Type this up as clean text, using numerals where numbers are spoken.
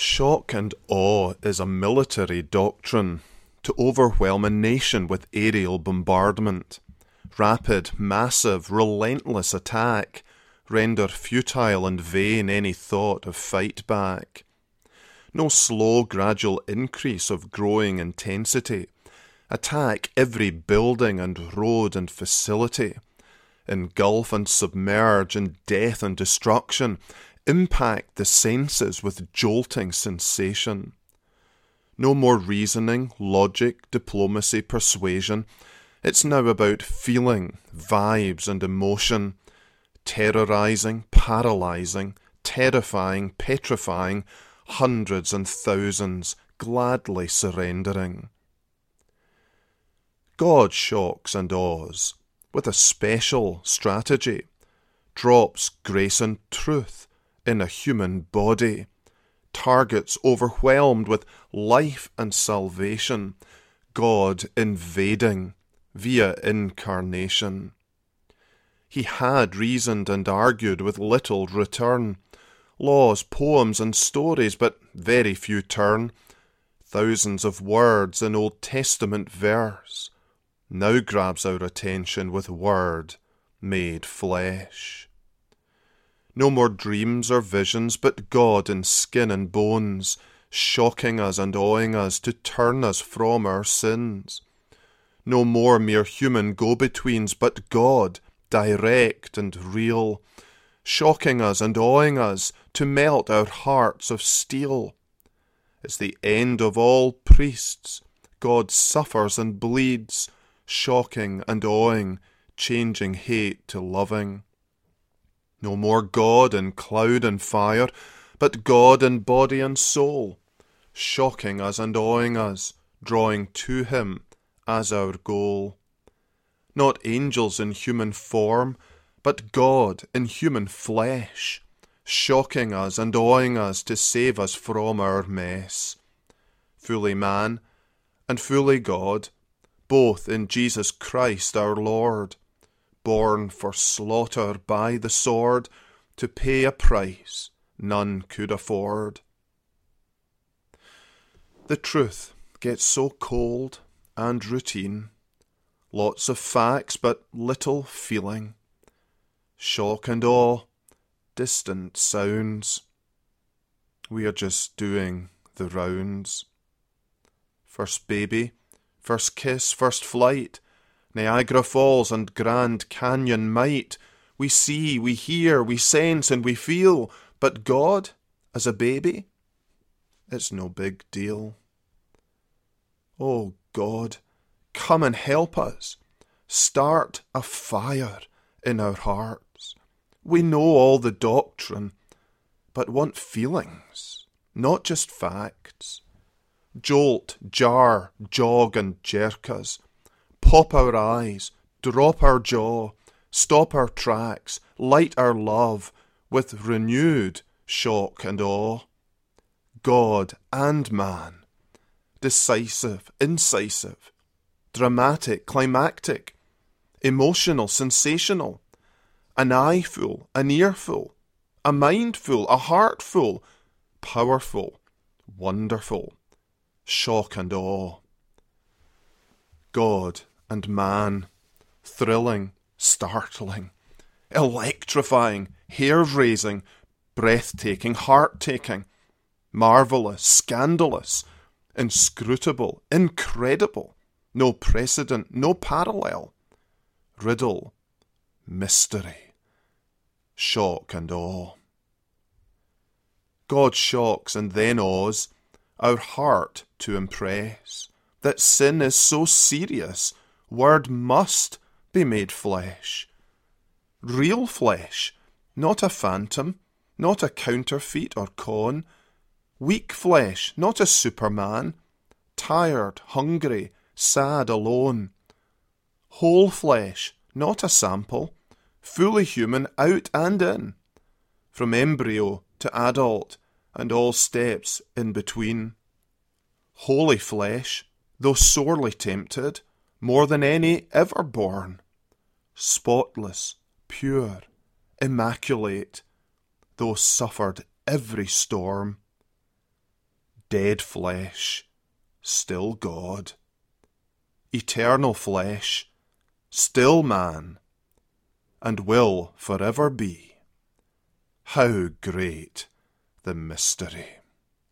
Shock and awe is a military doctrine to overwhelm a nation with aerial bombardment. Rapid, massive, relentless attack render futile and vain any thought of fight back. No slow, gradual increase of growing intensity. Attack every building and road and facility. Engulf and submerge in death and destruction. Impact the senses with jolting sensation. No more reasoning, logic, diplomacy, persuasion. It's now about feeling, vibes and emotion. Terrorizing, paralyzing, terrifying, petrifying, hundreds and thousands gladly surrendering. God shocks and awes with a special strategy, drops grace and truth in a human body, targets overwhelmed with life and salvation, God invading via incarnation. He had reasoned and argued with little return, laws, poems and stories, but very few turn, thousands of words in Old Testament verse, now grabs our attention with word made flesh. No more dreams or visions, but God in skin and bones, shocking us and awing us to turn us from our sins. No more mere human go-betweens, but God, direct and real, shocking us and awing us to melt our hearts of steel. It's the end of all priests. God suffers and bleeds, shocking and awing, changing hate to loving. No more God in cloud and fire, but God in body and soul, shocking us and awing us, drawing to him as our goal. Not angels in human form, but God in human flesh, shocking us and awing us to save us from our mess. Fully man and fully God, both in Jesus Christ our Lord, born for slaughter by the sword, to pay a price none could afford. The truth gets so cold and routine, lots of facts but little feeling, shock and awe, distant sounds. We are just doing the rounds. First baby, first kiss, first flight, Niagara Falls and Grand Canyon might. We see, we hear, we sense and we feel, but God, as a baby, it's no big deal. Oh God, come and help us. Start a fire in our hearts. We know all the doctrine, but want feelings, not just facts. Jolt, jar, jog and jerk us. Pop our eyes, drop our jaw, stop our tracks, light our love with renewed shock and awe. God and man, decisive, incisive, dramatic, climactic, emotional, sensational, an eyeful, an earful, a mindful, a heartful, powerful, wonderful, shock and awe. God and man, thrilling, startling, electrifying, hair-raising, breathtaking, heart-taking, marvellous, scandalous, inscrutable, incredible, no precedent, no parallel, riddle, mystery, shock and awe. God shocks and then awes our heart to impress that sin is so serious, word must be made flesh. Real flesh, not a phantom, not a counterfeit or con. Weak flesh, not a superman. Tired, hungry, sad, alone. Whole flesh, not a sample. Fully human out and in. From embryo to adult and all steps in between. Holy flesh, though sorely tempted, more than any ever born. Spotless, pure, immaculate, though suffered every storm. Dead flesh, still God. Eternal flesh, still man, and will forever be. How great the mystery!